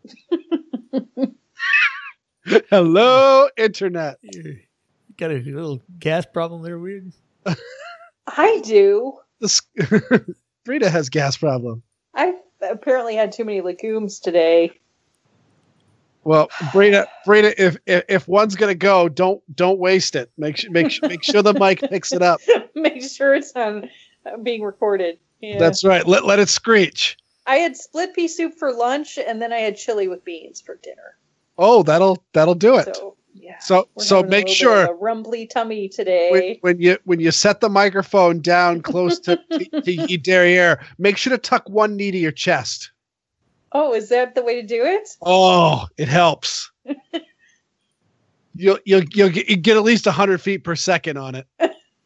Hello, internet. You got a little gas problem there, weird? I do. Frida has gas problem. I apparently had too many legumes today. Well, Frida, if one's gonna go, don't waste it. Make sure the mic picks it up. Make sure it's on being recorded. Yeah. That's right. Let it screech. I had split pea soup for lunch, and then I had chili with beans for dinner. Oh, that'll do it. So yeah. So make sure a rumbly tummy today. When you set the microphone down close to your derriere, make sure to tuck one knee to your chest. Oh, is that the way to do it? Oh, it helps. You'll get at least 100 feet per second on it.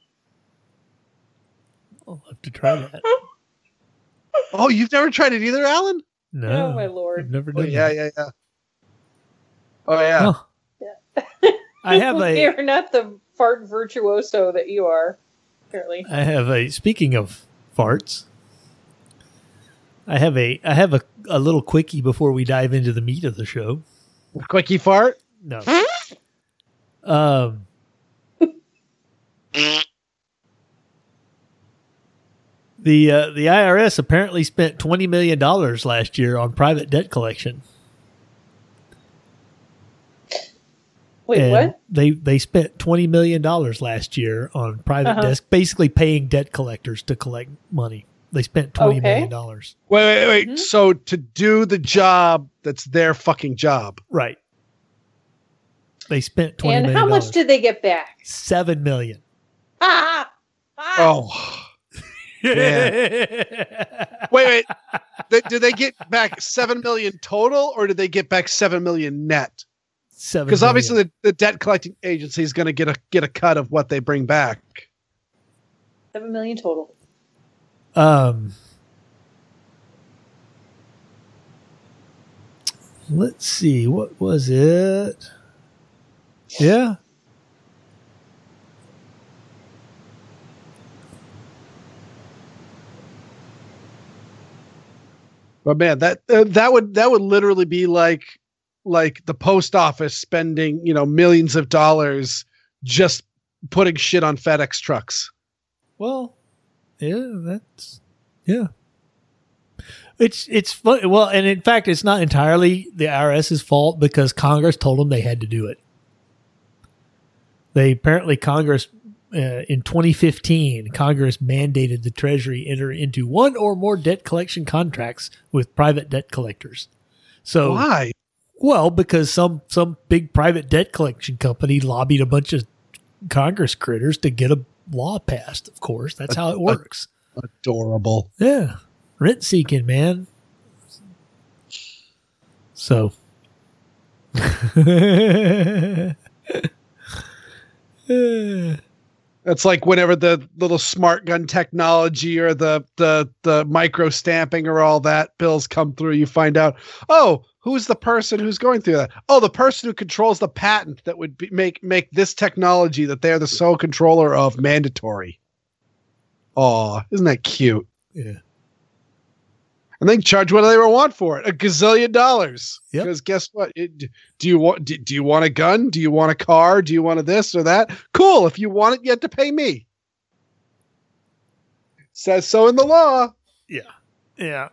I'll have to try that. Oh, you've never tried it either, Alan? No. Oh my lord. I've never done that. Yeah. Oh yeah. Oh. I have You're not the fart virtuoso that you are, apparently. Speaking of farts, I have a little quickie before we dive into the meat of the show. Quickie fart? No. The IRS apparently spent $20 million last year on private debt collection. Wait, and what? They spent $20 million last year on private desk, basically paying debt collectors to collect money. They spent $20 million. Wait. Mm-hmm. So to do the job that's their fucking job. Right. They spent $20 million. And how much did they get back? $7 million. Ah! Oh. Man. Wait. Did they get back 7 million total, or did they get back 7 million net? Because obviously the debt collecting agency is going to get a cut of what they bring back. 7 million total. Let's see. What was it? Yeah. But man, that would literally be like the post office spending, millions of dollars just putting shit on FedEx trucks. Well, yeah, it's fun. Well, and in fact, it's not entirely the IRS's fault because Congress told them they had to do it. Congress in 2015, Congress mandated the Treasury enter into one or more debt collection contracts with private debt collectors. So why? Well, because some big private debt collection company lobbied a bunch of Congress critters to get a law passed. Of course, that's how it works. Adorable. Yeah, rent seeking, man. So. It's like whenever the little smart gun technology or the micro stamping or all that bills come through, you find out, oh, who's the person who's going through that? Oh, the person who controls the patent that would make this technology that they're the sole controller of mandatory. Oh, isn't that cute? Yeah. And they can charge whatever they want for it, $1 gazillion. Yep. Because guess what? Do you want a gun? Do you want a car? Do you want this or that? Cool. If you want it, you have to pay me. Says so in the law. Yeah.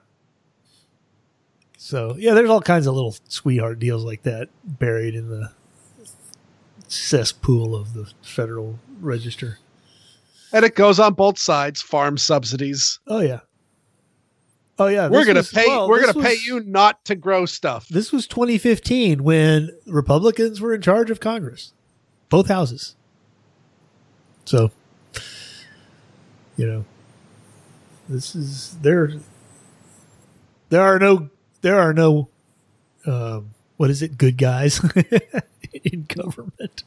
So yeah, there's all kinds of little sweetheart deals like that buried in the cesspool of the Federal Register. And it goes on both sides. Farm subsidies. Oh yeah. We're gonna pay you not to grow stuff. This was 2015 when Republicans were in charge of Congress, both houses. So, this is there are no what is it? Good guys in government.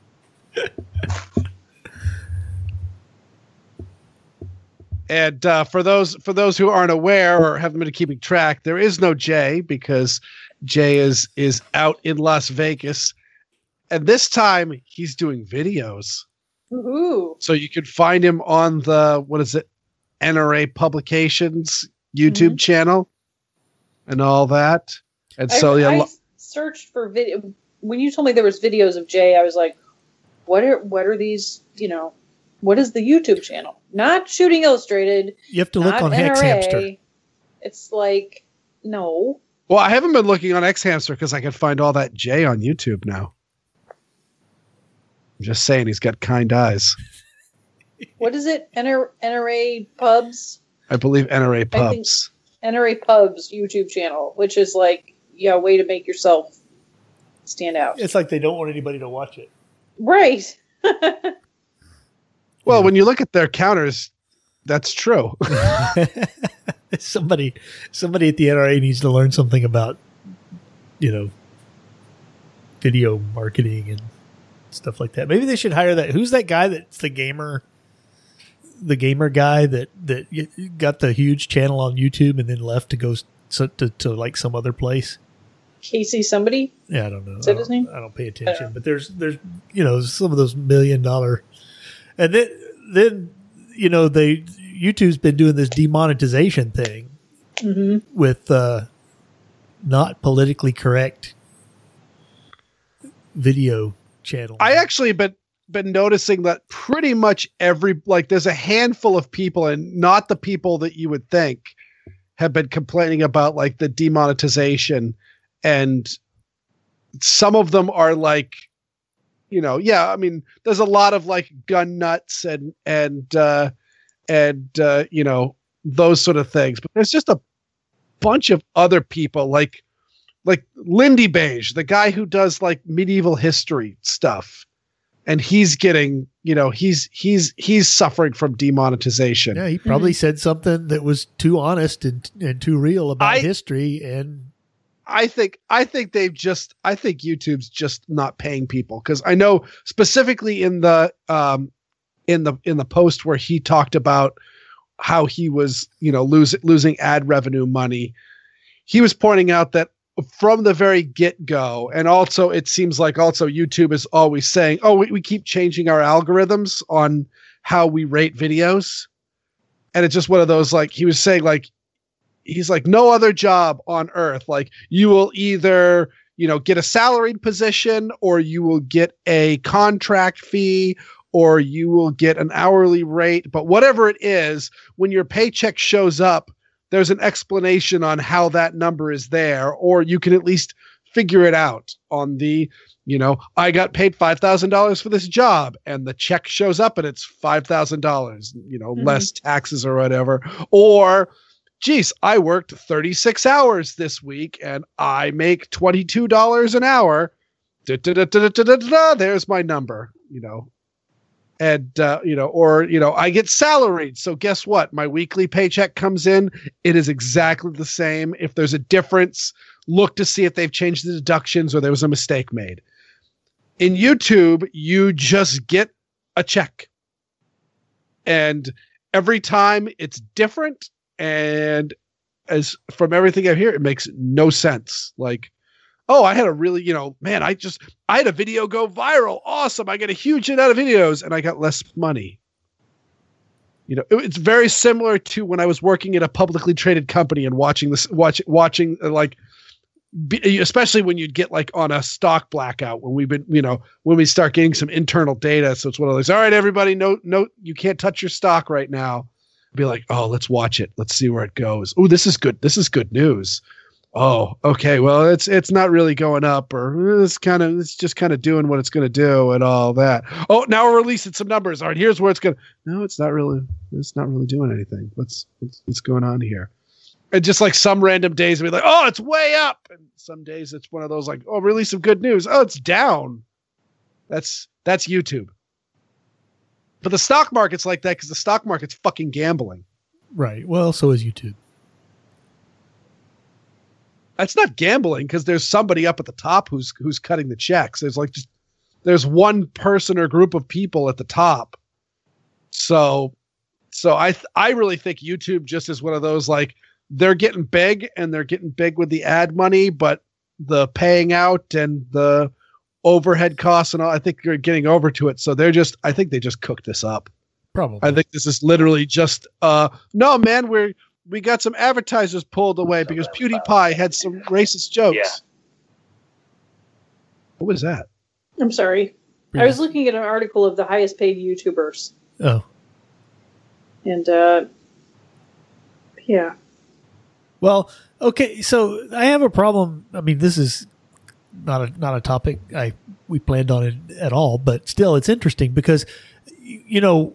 And for those who aren't aware or haven't been keeping track, there is no Jay because Jay is out in Las Vegas, and this time he's doing videos. Ooh. So you can find him on the NRA Publications YouTube channel and all that. And so I searched for video. When you told me there was videos of Jay, I was like, what are these, what is the YouTube channel? Not Shooting Illustrated. You have to look on Hex Hamster. It's like, no. Well, I haven't been looking on X Hamster because I can find all that Jay on YouTube now. I'm just saying he's got kind eyes. What is it? NRA Pubs? I believe NRA Pubs. NRA Pubs YouTube channel, which is like, a way to make yourself stand out. It's like they don't want anybody to watch it. Right. Well, when you look at their counters, that's true. Somebody at the NRA needs to learn something about, video marketing and stuff like that. Maybe they should hire that. Who's that guy that's the gamer guy that got the huge channel on YouTube and then left to go to like some other place? Casey somebody? Yeah, I don't know. Is that his name? I don't pay attention. But there's some of those $1 million, and then YouTube's been doing this demonetization thing with not politically correct video channel. I actually been noticing that pretty much there's a handful of people, and not the people that you would think, have been complaining about like the demonetization, and some of them are like, I mean, there's a lot of like gun nuts and those sort of things, but there's just a bunch of other people like Lindy Beige, the guy who does like medieval history stuff. And he's getting, he's suffering from demonetization. Yeah, he probably said something that was too honest and too real about history. And I think YouTube's just not paying people, because I know specifically in the post where he talked about how he was, losing ad revenue money, he was pointing out that from the very get-go, and also it seems like also YouTube is always saying, we keep changing our algorithms on how we rate videos. And it's just one of those, like, he was saying, like, he's like, no other job on earth. Like, you will either, get a salaried position, or you will get a contract fee, or you will get an hourly rate. But whatever it is, when your paycheck shows up, there's an explanation on how that number is there, or you can at least figure it out on the, I got paid $5,000 for this job, and the check shows up and it's $5,000, less taxes or whatever. Or, geez, I worked 36 hours this week and I make $22 an hour. There's my number, And, I get salaried. So guess what? My weekly paycheck comes in. It is exactly the same. If there's a difference, look to see if they've changed the deductions or there was a mistake made. In YouTube, you just get a check. And every time it's different. And as from everything I hear, it makes no sense. Like, I had a really, I had a video go viral. Awesome. I get a huge amount of videos and I got less money. It's very similar to when I was working at a publicly traded company and watching especially when you'd get like on a stock blackout when we start getting some internal data. So it's one of those, all right, everybody, no, you can't touch your stock right now. Be like, let's watch it. Let's see where it goes. Oh, this is good. This is good news. Oh, okay. Well, it's not really going up, or it's just kind of doing what it's going to do and all that. Oh, now we're releasing some numbers. All right, here's where it's going. No, it's not really doing anything. What's going on here? And just like some random days we're like, it's way up, and some days it's one of those like, release some good news. Oh, it's down. That's YouTube. But the stock market's like that because the stock market's fucking gambling. Right. Well, so is YouTube. That's not gambling because there's somebody up at the top who's cutting the checks. There's one person or group of people at the top. So I really think YouTube just is one of those, like, they're getting big and they're getting big with the ad money, but the paying out and the overhead costs and all, I think you're getting over to it. So I think they just cooked this up. Probably. I think this is literally just, no, man, advertisers pulled away because PewDiePie had some racist jokes. Yeah. What was that? I'm sorry. I was looking at an article of the highest paid YouTubers. Oh. And, yeah. Well, okay, so I have a problem. I mean, this is not a topic we planned on it at all, but still, it's interesting because, you know,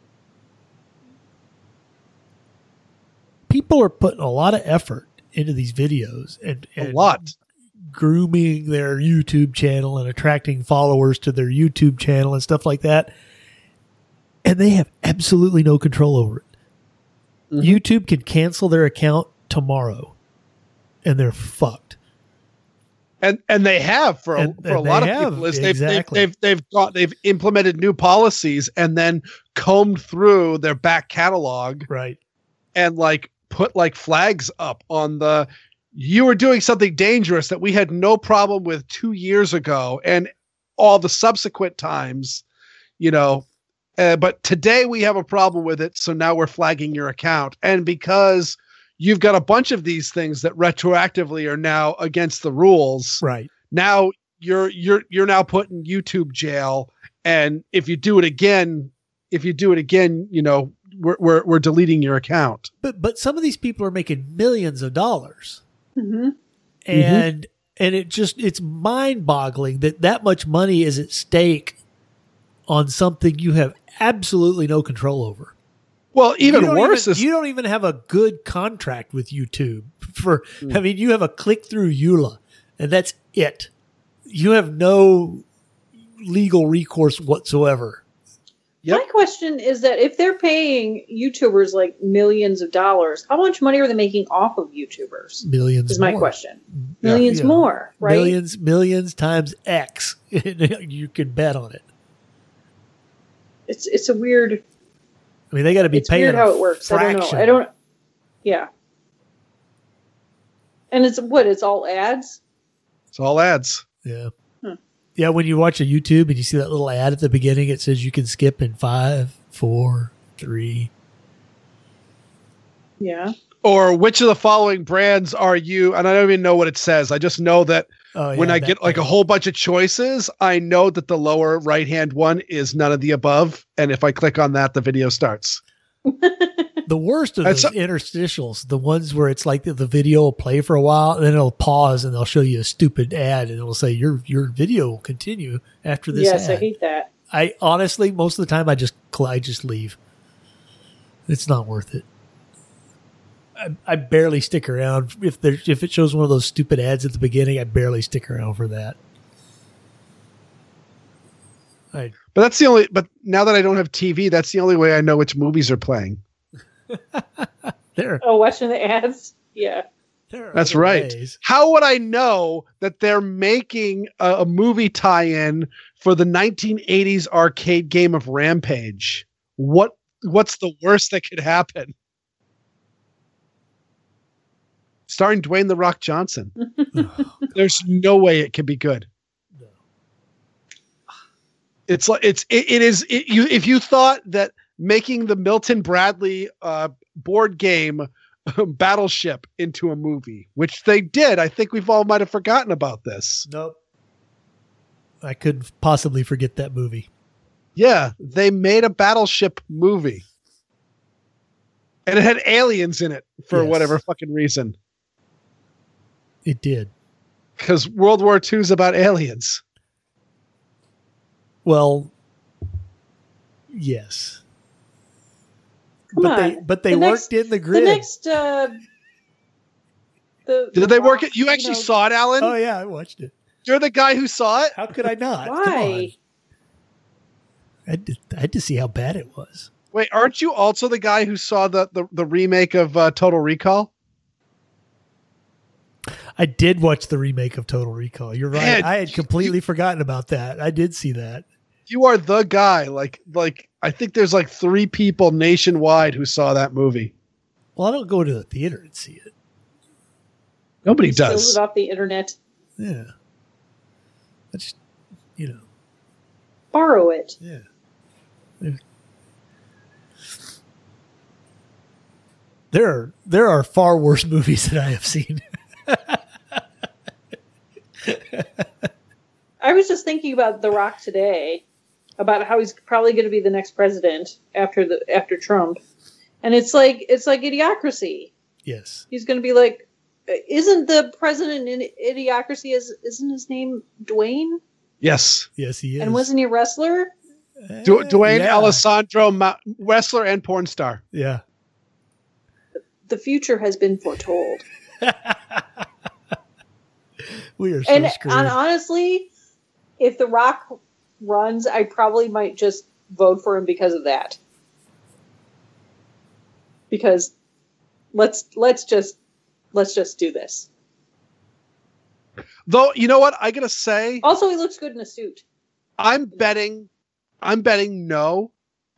people are putting a lot of effort into these videos and a lot grooming their YouTube channel and attracting followers to their YouTube channel and stuff like that. And they have absolutely no control over it. Mm-hmm. YouTube can cancel their account tomorrow and they're fucked. And they have for a lot of people is they've implemented new policies and then combed through their back catalog. Right. And like put like flags up on you were doing something dangerous that we had no problem with 2 years ago and all the subsequent times, you know, but today we have a problem with it. So now we're flagging your account. And because you've got a bunch of these things that retroactively are now against the rules. Right. Now you're now put in YouTube jail. And if you do it again, you know, we're deleting your account. But some of these people are making millions of dollars. Mm-hmm. And it's mind-boggling that much money is at stake on something you have absolutely no control over. Well, even worse is you don't even have a good contract with YouTube I mean, you have a click-through EULA, and that's it. You have no legal recourse whatsoever. Yep. My question is that if they're paying YouTubers like millions of dollars, how much money are they making off of YouTubers? Millions. Is my question. Millions more, right? Millions times X. You can bet on it. It's a weird. I mean, they got to be paying. Weird how it works. Fraction. I don't know. Yeah. And it's all ads. It's all ads. Yeah. Yeah, when you watch a YouTube and you see that little ad at the beginning, it says you can skip in 5, 4, 3. Yeah. Or which of the following brands are you? And I don't even know what it says. I just know that when I get like a whole bunch of choices, I know that the lower right-hand one is none of the above. And if I click on that, the video starts. The worst of those interstitials, the ones where it's like the video will play for a while and then it'll pause and they'll show you a stupid ad and it'll say your video will continue after this ad. Yes, I hate that. I honestly, most of the time I just leave. It's not worth it. I barely stick around. If it shows one of those stupid ads at the beginning, I barely stick around for that. But now that I don't have TV, that's the only way I know which movies are playing. Watching the ads? Yeah. That's right. Ways. How would I know that they're making a movie tie-in for the 1980s arcade game of Rampage? What's the worst that could happen? Starring Dwayne "The Rock" Johnson. There's no way it can be good. No. It's like it is. If you thought that making the Milton Bradley board game Battleship into a movie, which they did, I think we've all might have forgotten about this. Nope. I couldn't possibly forget that movie. Yeah, they made a Battleship movie. And it had aliens in it for whatever fucking reason. It did. Because World War II is about aliens. Well, yes. But they worked in the grid. The next, did they work it? You actually saw it, Alan? Oh yeah, I watched it. You're the guy who saw it? How could I not? Why? I had to see how bad it was. Wait, aren't you also the guy who saw the remake of Total Recall? I did watch the remake of Total Recall. You're right. Man, I had completely forgotten about that. I did see that. You are the guy. Like I think there's like 3 people nationwide who saw that movie. Well, I don't go to the theater and see it. Nobody does. Steals it off the internet. Yeah. I just, borrow it. Yeah. There are far worse movies that I have seen. I was just thinking about The Rock today, about how he's probably going to be the next president after Trump, and it's like Idiocracy. Yes, he's going to be like, isn't the president in Idiocracy? Isn't his name Dwayne? Yes, he is. And wasn't he a wrestler? Dwayne Alessandro, wrestler and porn star. Yeah, the future has been foretold. We are so screwed. And honestly, if The Rock runs, I probably might just vote for him because of that. Because let's just do this. Though, you know what? I gotta say. Also, he looks good in a suit. I'm betting no.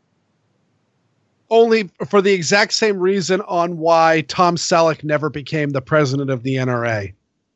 Only for the exact same reason on why Tom Selleck never became the president of the NRA.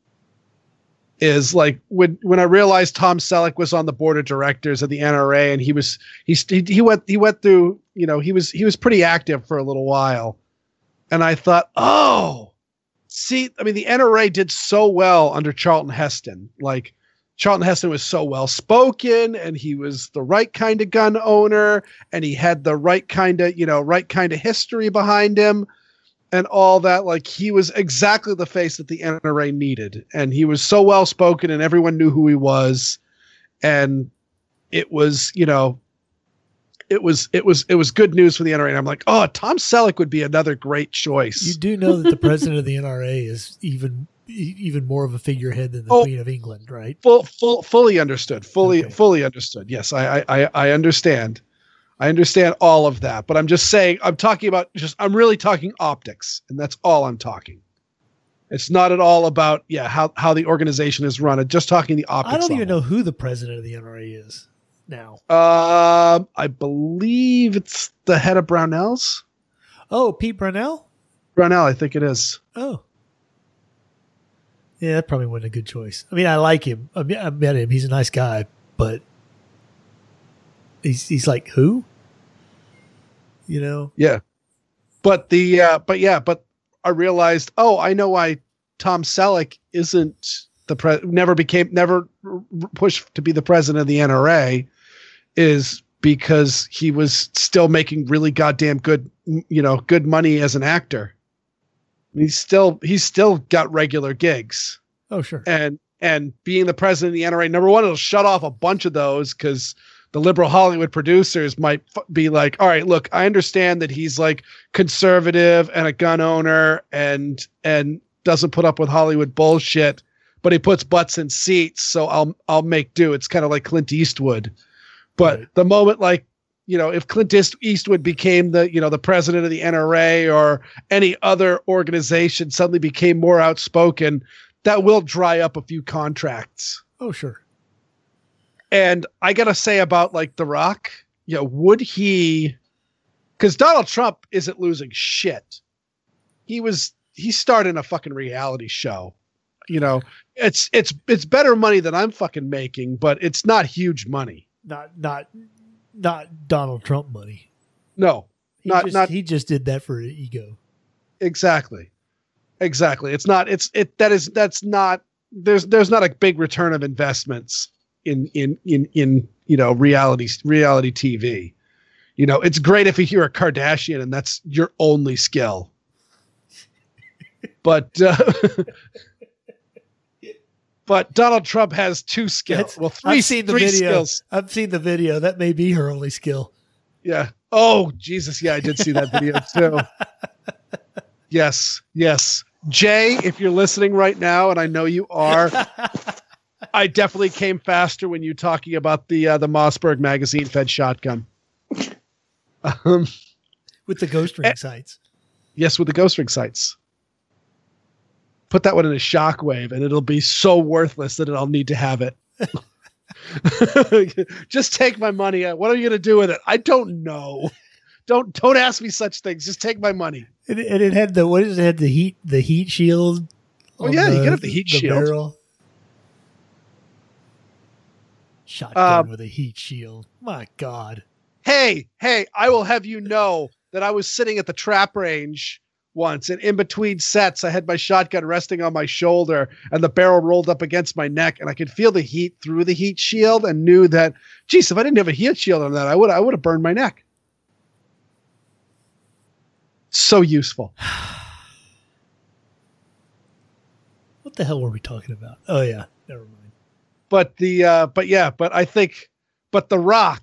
Is like when I realized Tom Selleck was on the board of directors of the NRA, and he went through, you know, he was pretty active for a little while, and I thought, oh, see, I mean, the NRA did so well under Charlton Heston. Like, Charlton Heston was so well spoken, and he was the right kind of gun owner, and he had the right kind of history behind him. And all that, like, he was exactly the face that the NRA needed, and he was so well spoken, and everyone knew who he was, and it was, you know, it was good news for the NRA. And I'm like, oh, Tom Selleck would be another great choice. You do know that the president of the NRA is even more of a figurehead than the Queen of England, right? Fully understood. Fully understood. Yes, I understand. I understand all of that, but I'm just saying, I'm really talking optics, and that's all I'm talking. It's not at all about, how the organization is run. I'm just talking the optics. I don't even know who the president of the NRA is now. I believe it's the head of Brownells. Oh, Pete Brownell? Brownell, I think it is. Oh. Yeah, that probably wasn't a good choice. I mean, I like him. I met him. He's a nice guy, but he's like, who? You know? Yeah. But I realized, I know why Tom Selleck isn't never pushed to be the president of the NRA, is because he was still making really goddamn good money as an actor. He's still got regular gigs. Oh, sure. And being the president of the NRA, number one, it'll shut off a bunch of those, because the liberal Hollywood producers might be like, all right, look, I understand that he's like conservative and a gun owner and doesn't put up with Hollywood bullshit, but he puts butts in seats, so I'll make do. It's kind of like Clint Eastwood. But right. The moment, like, you know, if Clint Eastwood became the president of the NRA or any other organization, suddenly became more outspoken, that will dry up a few contracts. Oh, sure. And I got to say about, like, The Rock, would he, because Donald Trump isn't losing shit. He's starting a fucking reality show. You know, it's better money than I'm fucking making, but it's not huge money. Not Donald Trump money. No, he just did that for ego. Exactly. There's not a big return of investments in reality TV. You know, it's great if you're a Kardashian and that's your only skill. But Donald Trump has two skills. Three skills. I've seen the video. That may be her only skill. Yeah. Oh, Jesus. Yeah, I did see that video too. Yes. Jay, if you're listening right now, and I know you are, I definitely came faster when you're talking about the Mossberg magazine fed shotgun. With the ghost ring sights. Yes, with the ghost ring sights. Put that one in a shockwave, and it'll be so worthless that I'll need to have it. Just take my money. What are you going to do with it? I don't know. Don't ask me such things. Just take my money. And it had the heat shield. Oh yeah, you get the heat shield. Barrel. Shotgun with a heat shield. My God. Hey, I will have you know that I was sitting at the trap range once, and in between sets, I had my shotgun resting on my shoulder and the barrel rolled up against my neck, and I could feel the heat through the heat shield and knew that, geez, if I didn't have a heat shield on that, I would have burned my neck. So useful. What the hell were we talking about? Oh yeah, never mind. But I think The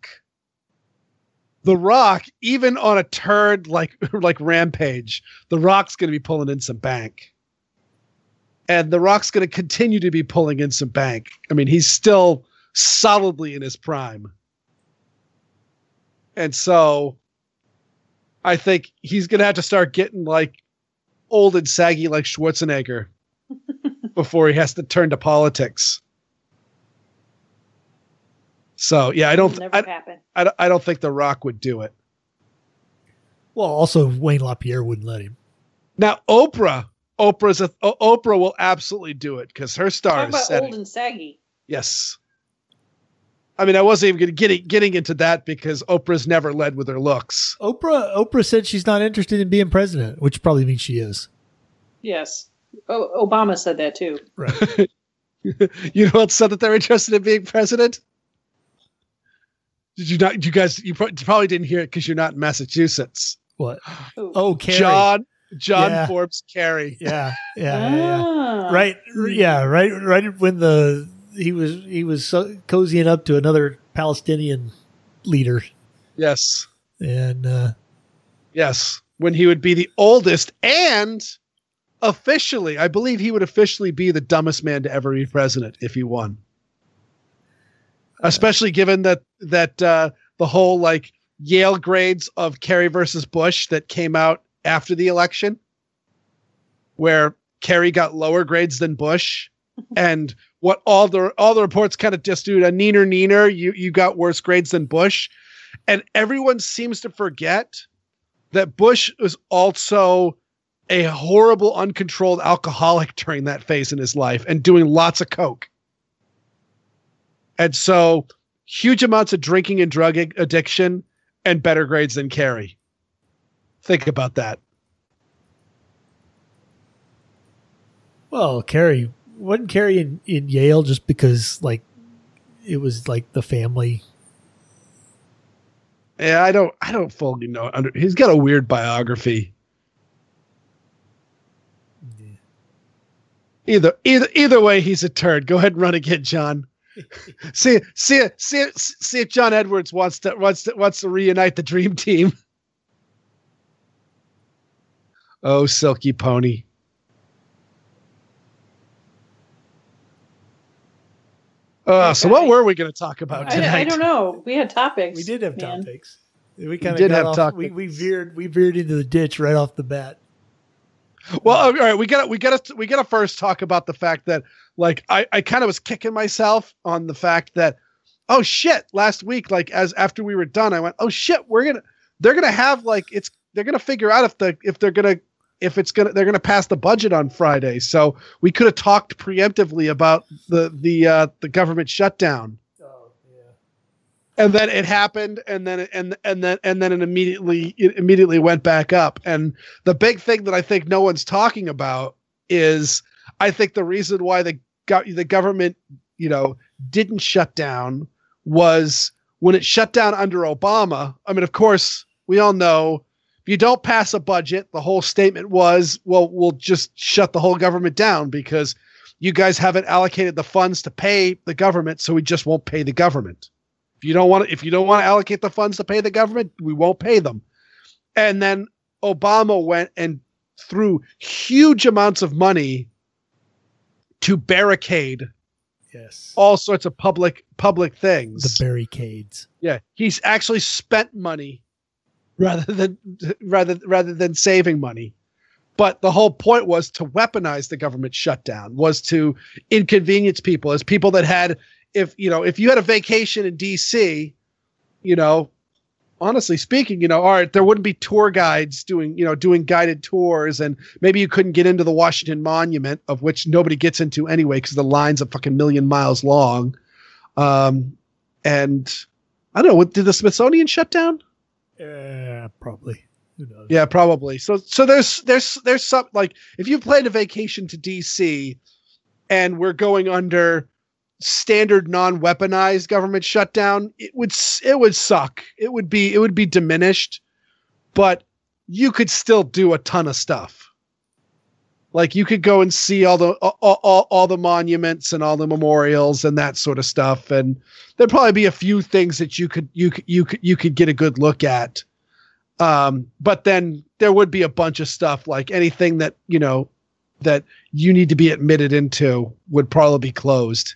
Rock, even on a turd like Rampage, The Rock's going to be pulling in some bank. And The Rock's going to continue to be pulling in some bank. I mean, he's still solidly in his prime. And so I think he's going to have to start getting like old and saggy like Schwarzenegger before he has to turn to politics. So yeah, I don't think The Rock would do it. Well, also Wayne LaPierre wouldn't let him. Now Oprah will absolutely do it because her star is setting. Old and saggy. Yes. I mean, I wasn't even getting into that because Oprah's never led with her looks. Oprah said she's not interested in being president, which probably means she is. Yes. Obama said that too. Right. You know what said that they're interested in being president? Did you not? You guys, you probably didn't hear it because you're not in Massachusetts. What? Ooh. Oh, Kerry. John Forbes Kerry. Yeah. Right. Yeah. Right. When he was so cozying up to another Palestinian leader. Yes. And yes, when he would be the oldest and officially, I believe he would officially be the dumbest man to ever be president if he won. Especially given that the whole like Yale grades of Kerry versus Bush that came out after the election, where Kerry got lower grades than Bush, and what all the reports kind of just do a neener, you got worse grades than Bush, and everyone seems to forget that Bush was also a horrible, uncontrolled alcoholic during that phase in his life and doing lots of coke. And so huge amounts of drinking and drug addiction and better grades than Kerry. Think about that. Well, wasn't Kerry in Yale just because like it was like the family? Yeah, I don't fully know. He's got a weird biography. Yeah. Either way, he's a turd. Go ahead and run again, John. See if John Edwards wants to reunite the dream team. Oh, silky pony. So what were we going to talk about tonight? I don't know. We had topics. We did have topics. We kind of got off. Topics. We veered into the ditch right off the bat. Well, all right. We got to first talk about the fact that like I kind of was kicking myself on the fact that, oh shit, last week, like after we were done, I went, oh shit, they're gonna have like they're gonna figure out if they're gonna pass the budget on Friday. So we could have talked preemptively about the government shutdown. Oh yeah. And then it happened, and then it immediately went back up. And the big thing that I think no one's talking about is I think the reason why the government, didn't shut down was when it shut down under Obama. I mean, of course, we all know if you don't pass a budget, the whole statement was, well, we'll just shut the whole government down because you guys haven't allocated the funds to pay the government, so we just won't pay the government. If you don't want to allocate the funds to pay the government, we won't pay them. And then Obama went and threw huge amounts of money to barricade all sorts of public things. The barricades. Yeah, he's actually spent money rather than saving money. But the whole point was to weaponize the government shutdown, was to inconvenience people, as people that had, if you had a vacation in DC, honestly speaking, all right, there wouldn't be tour guides doing guided tours, and maybe you couldn't get into the Washington Monument, of which nobody gets into anyway because the line's a fucking million miles long. And I don't know, did the Smithsonian shut down? Probably. Who knows? Yeah, probably. So there's some, like, if you planned a vacation to DC and we're going under standard non-weaponized government shutdown, it would suck. It would be diminished, but you could still do a ton of stuff. Like, you could go and see all the monuments and all the memorials and that sort of stuff, and there'd probably be a few things that you could get a good look at. But then there would be a bunch of stuff, like anything that that you need to be admitted into would probably be closed.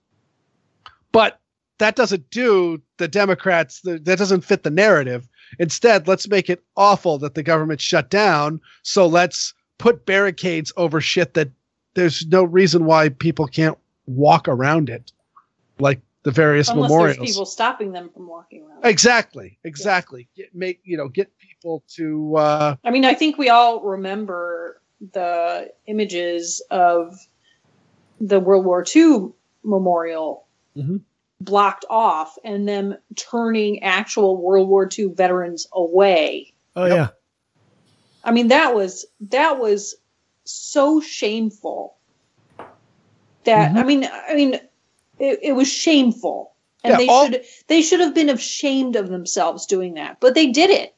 But that doesn't do the Democrats, that doesn't fit the narrative. Instead, let's make it awful that the government shut down. So let's put barricades over shit that there's no reason why people can't walk around it, like the various Unless memorials. there's people stopping them from walking around. Exactly. Get people to. I mean, I think we all remember the images of the World War II memorial blocked off and them turning actual World War II veterans away. Oh, yeah. I mean, that was so shameful that, I mean, it was shameful, and they should have been ashamed of themselves doing that, but they did it.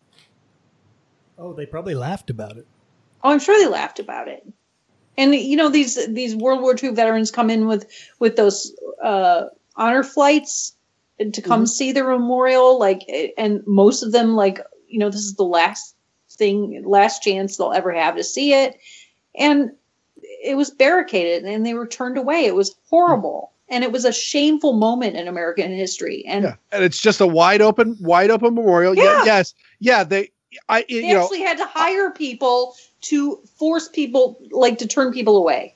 Oh, they probably laughed about it. Oh, I'm sure they laughed about it. And these World War II veterans come in with those honor flights to come see the memorial, and most of them, this is the last chance they'll ever have to see it, and it was barricaded and they were turned away. It was horrible. And it was a shameful moment in American history. And it's just a wide open memorial. Yeah. Yes. Yeah. They actually had to hire people to force people, to turn people away.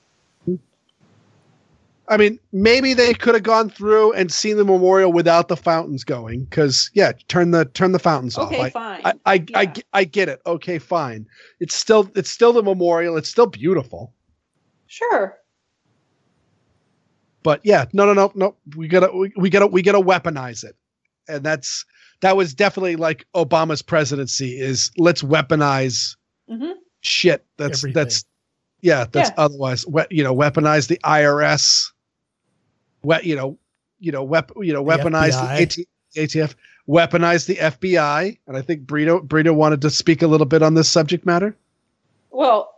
I mean, maybe they could have gone through and seen the memorial without the fountains going. Cause turn the fountains off. Okay, fine. I get it. Okay, fine. It's still the memorial. It's still beautiful. Sure. But yeah, no. We gotta weaponize it, and that was definitely like Obama's presidency. Is let's weaponize shit. That's otherwise weaponize the IRS. Weaponize the ATF. Weaponize the FBI, and I think Brito wanted to speak a little bit on this subject matter. Well,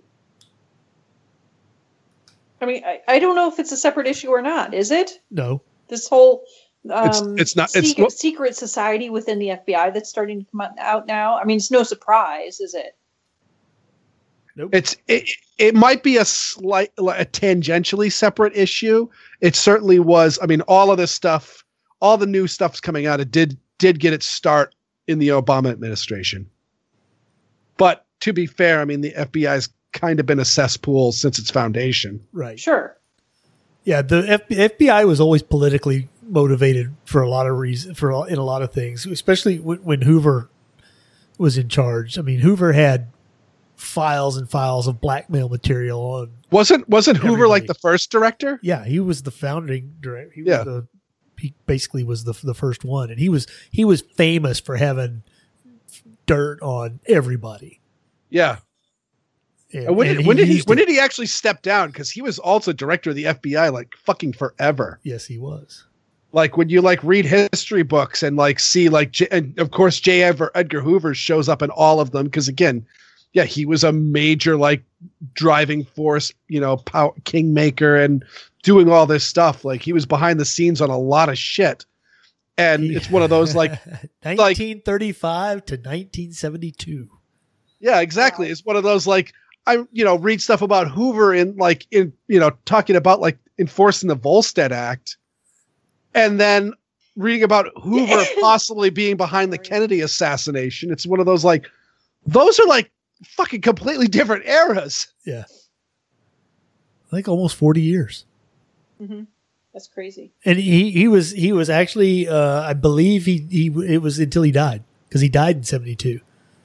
I mean, I don't know if it's a separate issue or not. Is it? No. This whole it's not secret society within the FBI that's starting to come out now. I mean, it's no surprise, is it? Nope. It might be a tangentially separate issue. It certainly was. I mean, all of this stuff, all the new stuff's coming out. It did get its start in the Obama administration. But to be fair, I mean, the FBI's kind of been a cesspool since its foundation. Right. Sure. Yeah, the FBI was always politically motivated for a lot of reasons, in a lot of things, especially when Hoover was in charge. I mean, Hoover had files and files of blackmail material on. Wasn't Hoover like the first director? Yeah, he was the founding director. He basically was the first one, and he was famous for having dirt on everybody. Yeah. And when did he actually step down? Because he was also director of the FBI like fucking forever. Yes, he was. Like when you read history books and see and of course Edgar Hoover shows up in all of them because again, yeah, he was a major driving force, power kingmaker and doing all this stuff. Like he was behind the scenes on a lot of shit. And it's one of those 1935 to 1972. Yeah, exactly. Wow. It's one of those I read stuff about Hoover in talking about enforcing the Volstead Act, and then reading about Hoover possibly being behind the Kennedy assassination. It's one of those those are fucking completely different eras. Yeah, I think almost 40 years. Mm-hmm. That's crazy. And he was actually I believe it was until he died, because he died in 1972.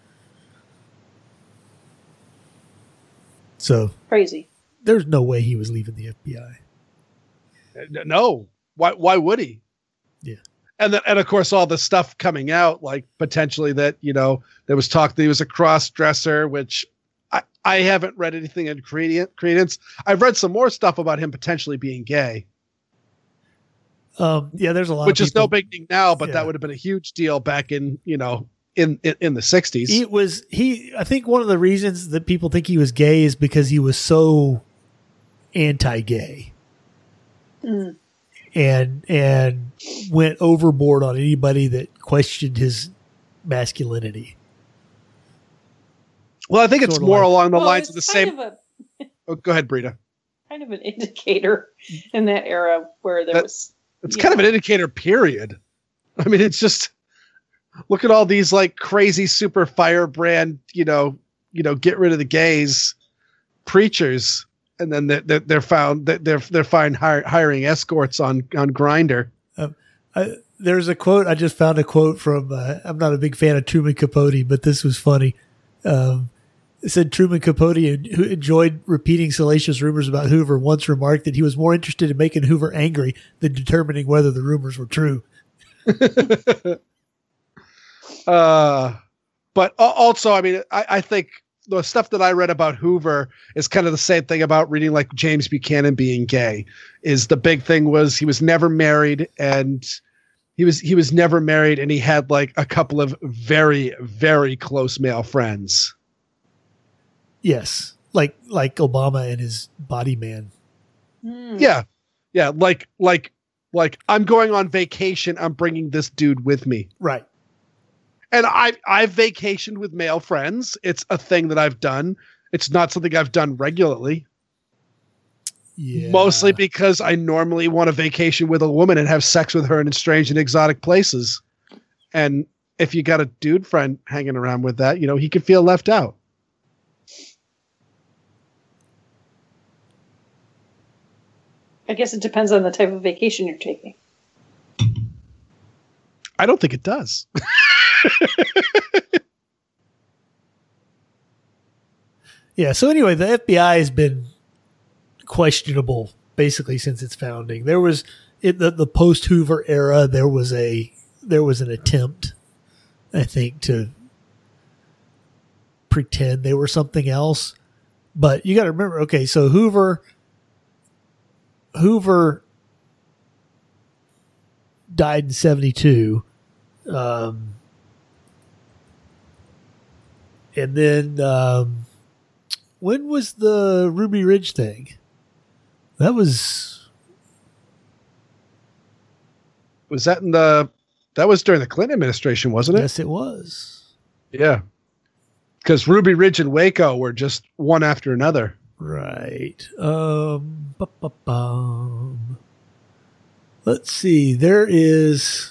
So crazy. There's no way he was leaving the FBI. No. Why would he? Yeah. and of course all the stuff coming out, like potentially that, there was talk that he was a cross dresser, which I haven't read anything in credence. I've read some more stuff about him potentially being gay. There's a lot, which of is no big thing now, but that would have been a huge deal back in the 60s. I think one of the reasons that people think he was gay is because he was so anti-gay. And went overboard on anybody that questioned his masculinity. Well, I think it's more along the lines of the same. Go ahead, Brita. Kind of an indicator in that era where there was. It's kind of an indicator, period. I mean, it's just look at all these like crazy super firebrand, get rid of the gays preachers. And then they're fine hiring escorts on Grindr. There's a quote. I just found a quote from. I'm not a big fan of Truman Capote, but this was funny. It said Truman Capote, who enjoyed repeating salacious rumors about Hoover, once remarked that he was more interested in making Hoover angry than determining whether the rumors were true. But also, I mean, I think the stuff that I read about Hoover is kind of the same thing about reading like James Buchanan being gay. Is the big thing was he was never married, and he was never married, and he had like a couple of very, very close male friends. Yes, like Obama and his body man. Yeah, like I'm going on vacation. I'm bringing this dude with me. Right. And I've vacationed with male friends. It's a thing that I've done. It's not something I've done regularly. Yeah. Mostly because I normally want to vacation with a woman and have sex with her in strange and exotic places. And if you got a dude friend hanging around with that, he could feel left out. I guess it depends on the type of vacation you're taking. I don't think it does. Yeah. So anyway, the FBI has been questionable basically since its founding. There was in the post Hoover era. There was an attempt, I think, to pretend they were something else. But you got to remember, okay, so Hoover died in 1972. And then when was the Ruby Ridge thing? That was that was during the Clinton administration, wasn't it? Yes, it was. Yeah. Because Ruby Ridge and Waco were just one after another. Right. Let's see. There is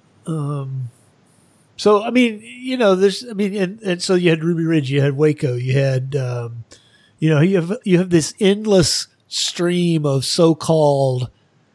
so I mean, and so you had Ruby Ridge, you had Waco, you had you have this endless stream of so-called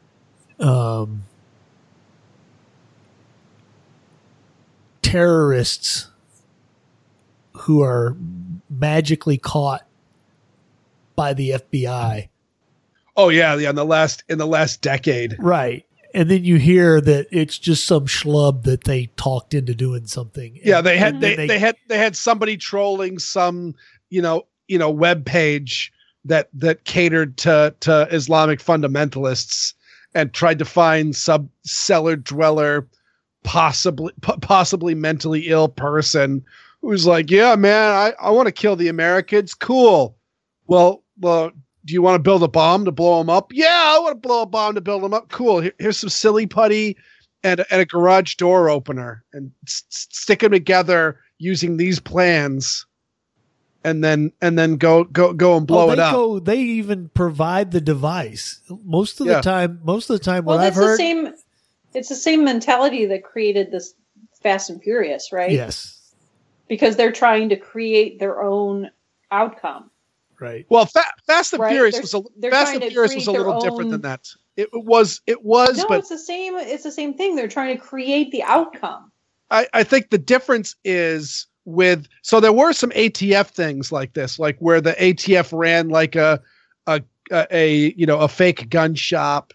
terrorists who are magically caught by the FBI. Oh yeah, in the last decade. Right. And then you hear that it's just some schlub that they talked into doing something. Yeah, they had somebody trolling some, web page that catered to Islamic fundamentalists and tried to find some cellar dweller, possibly mentally ill person who's like, yeah, man, I want to kill the Americans. Cool. Well, do you want to build a bomb to blow them up? Yeah, I want to blow a bomb to build them up. Cool. Here's some silly putty and a garage door opener, and stick them together using these plans, and then go and blow it up. They even provide the device most of the time. What I've heard, it's the same mentality that created this Fast and Furious, right? Yes, because they're trying to create their own outcome. Right. Well, Fast and Furious was a little different than that. It was. No, but it's the same. It's the same thing. They're trying to create the outcome. I think the difference is so there were some ATF things like this, like where the ATF ran like a fake gun shop,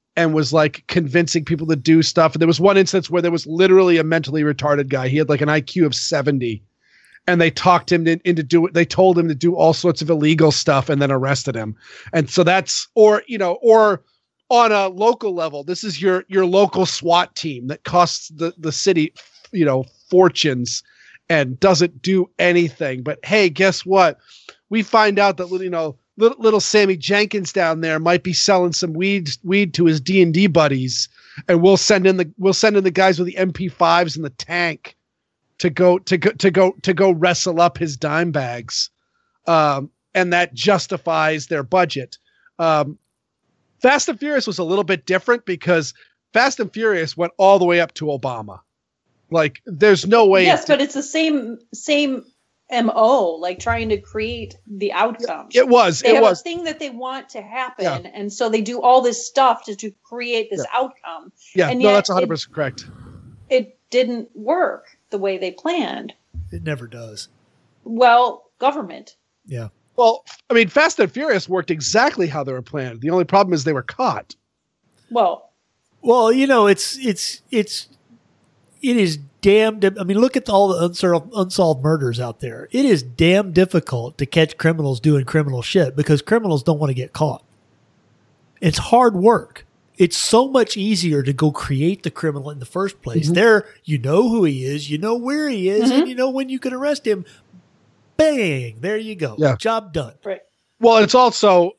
and was like convincing people to do stuff. And there was one instance where there was literally a mentally retarded guy. He had like an IQ of 70, and they talked him into do it. They told him to do all sorts of illegal stuff and then arrested him. And so that's, or on a local level, this is your local SWAT team that costs the city, fortunes and doesn't do anything. But hey, guess what? We find out that, little Sammy Jenkins down there might be selling some weed to his D&D buddies, and we'll send in the guys with the MP5s in the tank to go wrestle up his dime bags, and that justifies their budget. Fast and Furious was a little bit different because Fast and Furious went all the way up to Obama. Like, there's no way. Yes, but it's the same MO, like trying to create the outcome. It was. They have a thing that they want to happen, and so they do all this stuff to create this outcome. Yeah, and no, that's 100% correct. It didn't work the way they planned. It never does. Well, government. Yeah. Well, I mean, Fast and Furious worked exactly how they were planned. The only problem is they were caught. Well, it is damn. I mean, look at all the unsolved murders out there. It is damn difficult to catch criminals doing criminal shit because criminals don't want to get caught. It's hard work. It's so much easier to go create the criminal in the first place. Mm-hmm. There, you know who he is, you know where he is, and you know when you can arrest him. Bang! There you go. Yeah. Job done. Right. Well, it's also.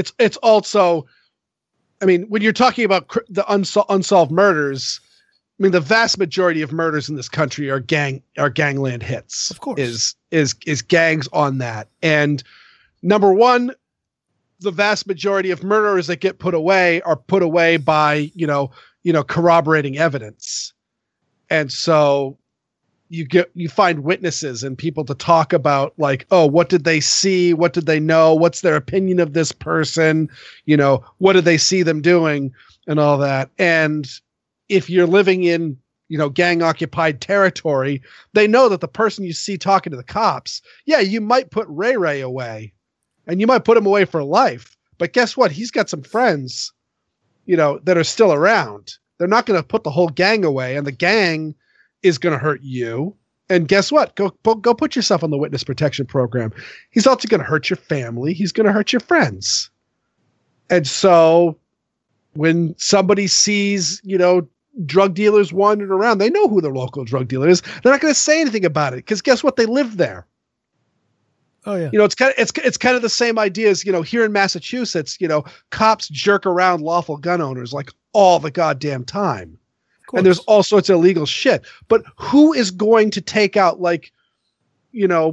I mean, when you're talking about the unsolved murders, I mean, the vast majority of murders in this country are gangland hits. Of course, is gangs on that. And number one, the vast majority of murderers that get put away are put away by corroborating evidence, and so you find witnesses and people to talk about, like, oh, what did they see? What did they know? What's their opinion of this person? What did they see them doing and all that? And if you're living in, gang occupied territory, they know that the person you see talking to the cops, you might put Ray Ray away and you might put him away for life. But guess what? He's got some friends, that are still around. They're not going to put the whole gang away, and the gang is going to hurt you. And guess what? Go put yourself on the witness protection program. He's also going to hurt your family. He's going to hurt your friends. And so when somebody sees, drug dealers wandering around, they know who their local drug dealer is. They're not going to say anything about it because guess what? They live there. Oh yeah. It's kind of the same idea as, here in Massachusetts, cops jerk around lawful gun owners like all the goddamn time. And there's all sorts of illegal shit. But who is going to take out, like, one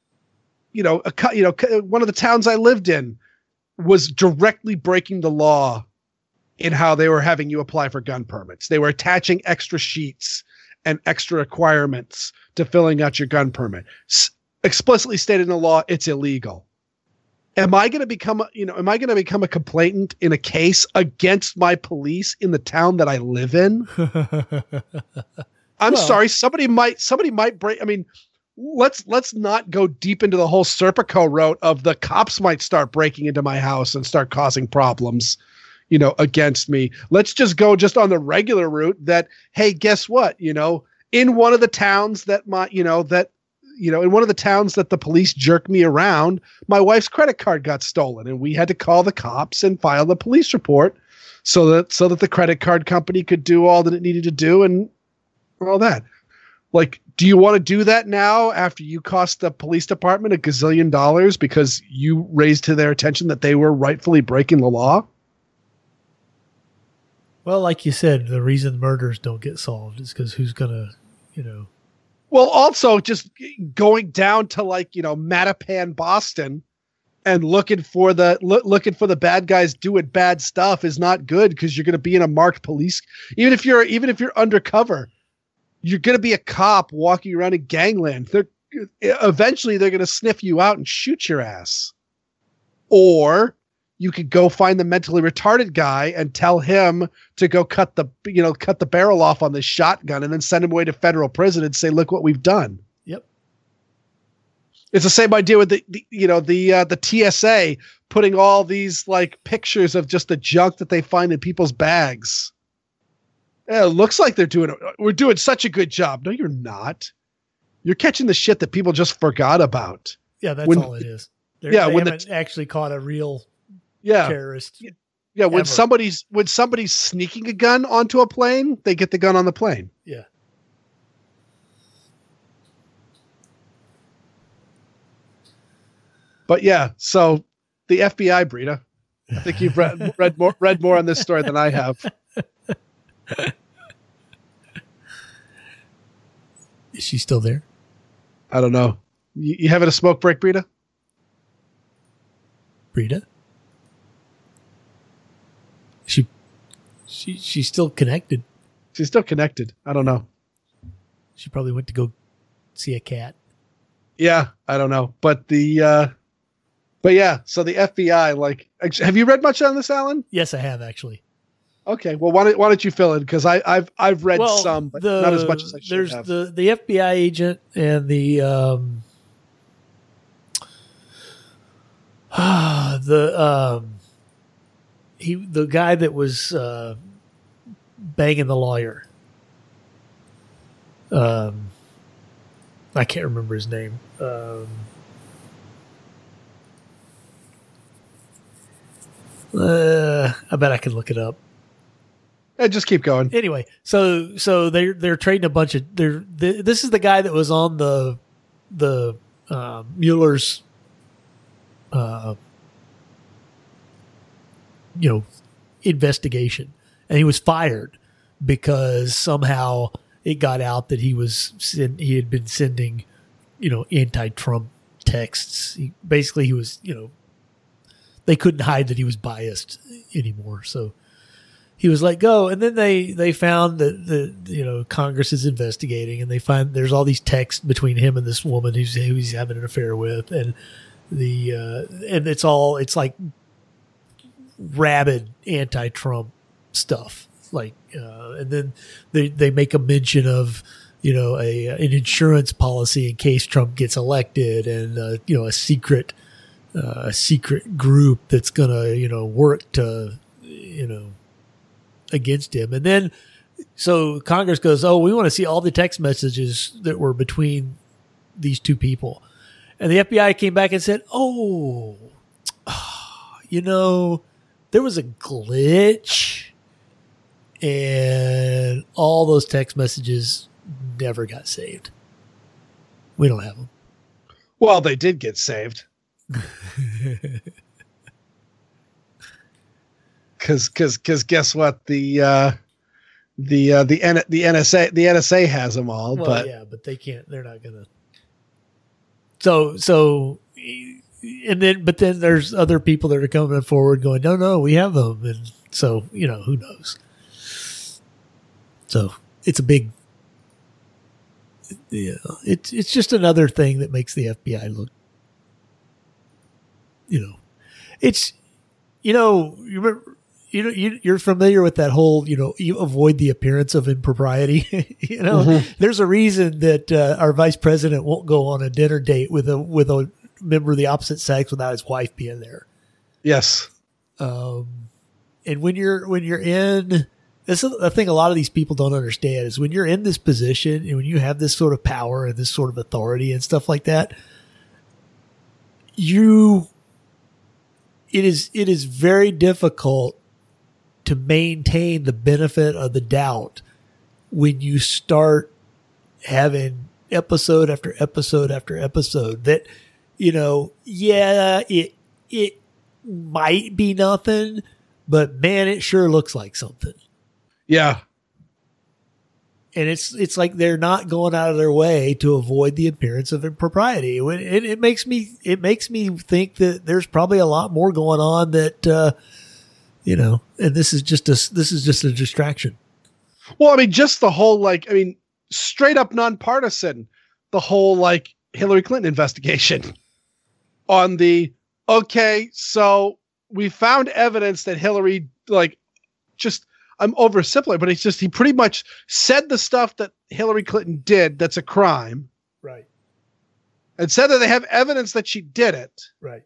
of the towns I lived in was directly breaking the law in how they were having you apply for gun permits. They were attaching extra sheets and extra requirements to filling out your gun permit. Explicitly stated in the law, it's illegal. Am I going to become a complainant in a case against my police in the town that I live in? I'm sorry. Somebody might break. I mean, let's not go deep into the whole Serpico route of the cops might start breaking into my house and start causing problems, against me. Let's just go on the regular route that, hey, guess what? In one of the towns that in one of the towns that the police jerked me around, my wife's credit card got stolen, and we had to call the cops and file the police report so that the credit card company could do all that it needed to do and all that. Like, do you want to do that now after you cost the police department $1 gazillion because you raised to their attention that they were rightfully breaking the law? Well, like you said, the reason murders don't get solved is because who's going to, Well, also just going down to Mattapan, Boston, and looking for the bad guys doing bad stuff is not good because you're going to be in a marked police. Even if you're undercover, you're going to be a cop walking around in gangland. Eventually they're going to sniff you out and shoot your ass. Or you could go find the mentally retarded guy and tell him to go cut the barrel off on this shotgun and then send him away to federal prison and say, look what we've done. Yep. It's the same idea with the TSA putting all these like pictures of just the junk that they find in people's bags. Yeah, it looks like we're doing such a good job. No, you're not. You're catching the shit that people just forgot about. Yeah, that's all it is. They haven't actually caught a real terrorist. Yeah, when somebody's sneaking a gun onto a plane, they get the gun on the plane. Yeah. But yeah, so the FBI, Brita. I think you've read more on this story than I have. Is she still there? I don't know. You having a smoke break, Brita? Brita? She's still connected. She's still connected. I don't know. She probably went to go see a cat. Yeah, I don't know. But yeah, so the FBI, like, have you read much on this, Alan? Yes, I have actually. Okay, well, why don't you fill in, because I've read some, but not as much as I should have. There's the FBI agent and the guy that was banging the lawyer. I can't remember his name. I bet I can look it up. Just keep going. Anyway, so they're trading a bunch of this is the guy that was on the Mueller's investigation, and he was fired because somehow it got out that he had been sending anti-Trump texts. He was they couldn't hide that he was biased anymore, so he was let go. And then they found that Congress is investigating, and they find there's all these texts between him and this woman who he's having an affair with, and and it's like rabid anti-Trump stuff. Like, and then they make a mention of an insurance policy in case Trump gets elected, and a secret group that's gonna work to against him. And then so Congress goes, oh, we want to see all the text messages that were between these two people. And the FBI came back and said, there was a glitch, and all those text messages never got saved. We don't have them. Well, they did get saved. Because guess what, the NSA has them all. Well, but yeah, but they can't. They're not gonna. So but then there's other people that are coming forward going, no, we have them, and so who knows. So it's a big. Yeah, it's just another thing that makes the FBI look. It's you remember. You're familiar with that whole, you avoid the appearance of impropriety. Mm-hmm. There's a reason that our vice president won't go on a dinner date with a member of the opposite sex without his wife being there. Yes. And when you're in, this is the thing a lot of these people don't understand, is when you're in this position and when you have this sort of power and this sort of authority and stuff like that, it is very difficult to maintain the benefit of the doubt when you start having episode after episode after episode that, it might be nothing, but man, it sure looks like something. Yeah. And it's like they're not going out of their way to avoid the appearance of impropriety. It makes me think that there's probably a lot more going on that, and this is just a distraction. Well, I mean, just the whole, straight up nonpartisan, the whole Hillary Clinton investigation on so we found evidence that Hillary, I'm oversimplifying, but he pretty much said the stuff that Hillary Clinton did that's a crime. Right. and said that they have evidence that she did it. Right.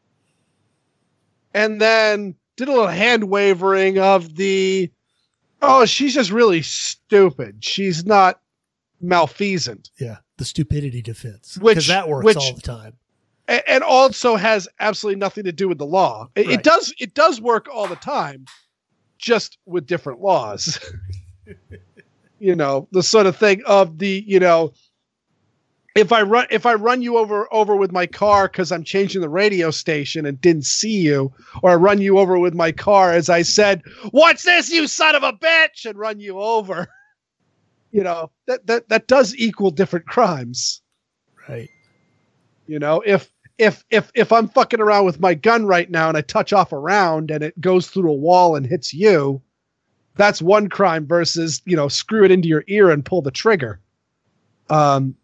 And then did a little hand wavering of the, oh, she's just really stupid. She's not malfeasant. Yeah. The stupidity defense. Because that works all the time. And also has absolutely nothing to do with the law. It does work all the time, just with different laws. You know, the sort of thing of the, you know, if I run you over with my car because I'm changing the radio station and didn't see you, or I run you over with my car as I said, "What's this, you son of a bitch?" and run you over, you know, that does equal different crimes. Right. You know, if I'm fucking around with my gun right now and I touch off a round and it goes through a wall and hits you, that's one crime versus, you know, screw it into your ear and pull the trigger. So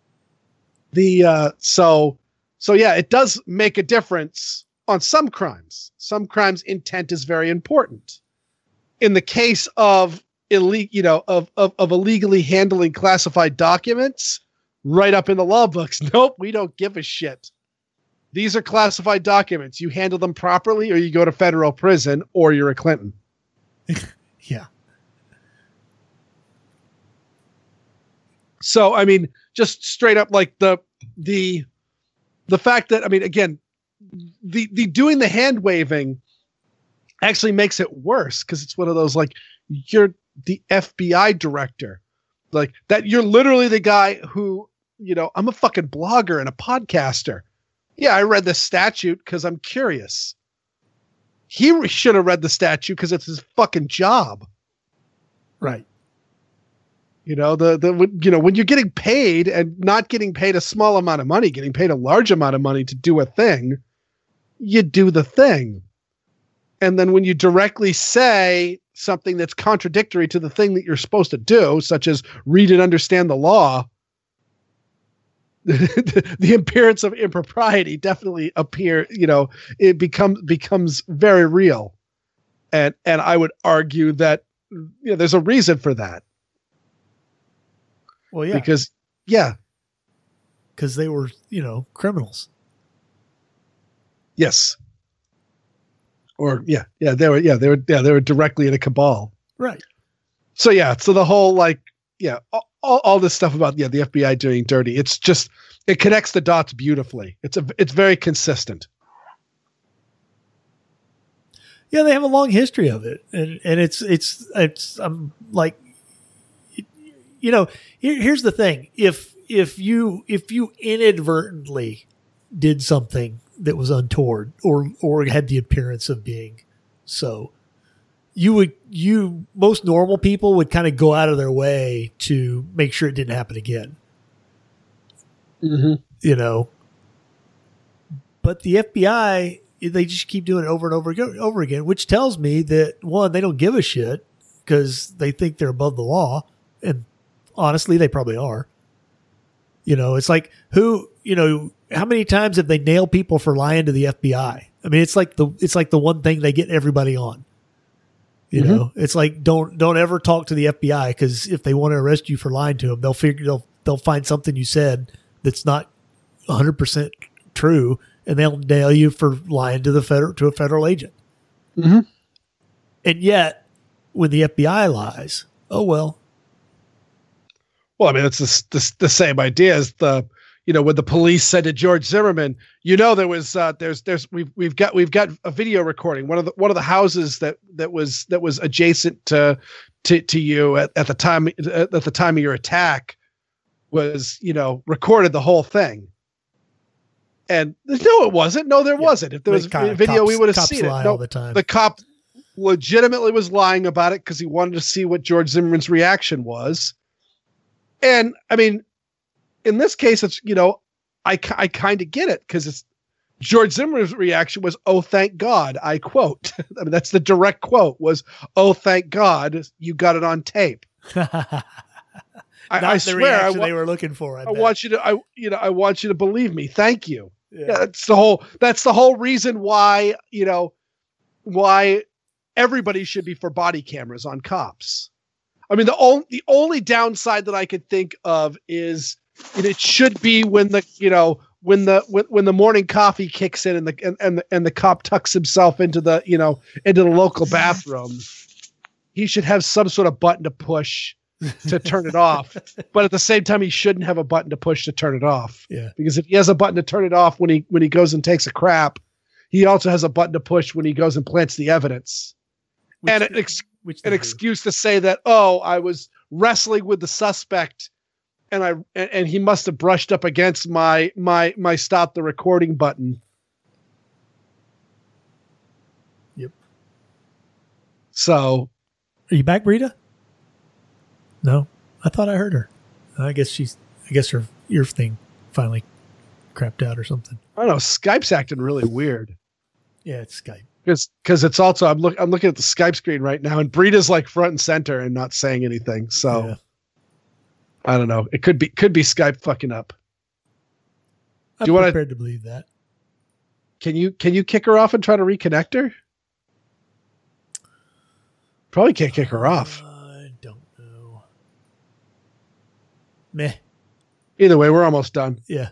yeah, it does make a difference on some crimes. Some crimes intent is very important. In the case of illegally handling classified documents, right up in the law books. Nope, we don't give a shit. These are classified documents. You handle them properly or you go to federal prison or you're a Clinton. Yeah. So, I mean, just straight up like the fact that, I mean, again, the doing the hand waving actually makes it worse because it's one of those, like, you're the FBI director, like that. You're literally the guy who, you know, I'm a fucking blogger and a podcaster. Yeah, I read the statute because I'm curious. He should have read the statute because it's his fucking job. Right. You know, when you're getting paid and not getting paid a small amount of money, getting paid a large amount of money to do a thing, you do the thing. And then when you directly say something that's contradictory to the thing that you're supposed to do, such as read and understand the law, the appearance of impropriety definitely it becomes very real. And I would argue that, you know, there's a reason for that. Well, yeah. Because they were, you know, criminals. Yes. Or they were directly in a cabal. Right. So so the whole, like, all this stuff about the FBI doing dirty, it's just, it connects the dots beautifully. It's very consistent. Yeah, they have a long history of it, and it's I'm like, you know, here's the thing: if you inadvertently did something that was untoward or had the appearance of being so, most normal people would kind of go out of their way to make sure it didn't happen again. Mm-hmm. You know, but the FBI, they just keep doing it over and over again, which tells me that, one, they don't give a shit because they think they're above the law. And honestly, they probably are. You know, it's like how many times have they nailed people for lying to the FBI? I mean, it's like the one thing they get everybody on. You know, it's like, don't ever talk to the FBI because if they want to arrest you for lying to them, they'll find something you said that's not 100% true, and they'll nail you for lying to a federal agent. Mm-hmm. And yet, when the FBI lies, oh well. Well, I mean, it's the same idea as when the police said to George Zimmerman, you know, there was we've got a video recording. One of the houses that was adjacent to you at the time of your attack was, you know, recorded the whole thing. And no, it wasn't. No, there wasn't. If there was a video, we would have seen it. No, all the time. The cop legitimately was lying about it because he wanted to see what George Zimmerman's reaction was. And I mean, in this case, it's, you know, I kind of get it because it's George Zimmerman's reaction was, "Oh, thank God." I quote. I mean, that's the direct quote was, "Oh, thank God you got it on tape." I swear, they were looking for. I want you to believe me. Thank you. Yeah, that's the whole reason why, you know, why everybody should be for body cameras on cops. I mean, the only downside that I could think of is And it should be when the when the morning coffee kicks in and the cop tucks himself into the into the local bathroom. He should have some sort of button to push to turn it off, but at the same time, he shouldn't have a button to push to turn it off. Yeah, because if he has a button to turn it off when he goes and takes a crap, he also has a button to push when he goes and plants the evidence. An excuse to say that, oh, I was wrestling with the suspect, and he must have brushed up against my stop the recording button. Yep. So, are you back, Brita? No, I thought I heard her. I guess her ear thing finally crapped out or something. I don't know. Skype's acting really weird. Yeah, it's Skype. Because it's also I'm looking at the Skype screen right now, and Brita's like front and center and not saying anything. So yeah. I don't know. It could be Skype fucking up. I'm prepared to believe that. Can you kick her off and try to reconnect her? Probably can't kick her off. I don't know. Meh. Either way, we're almost done. Yeah.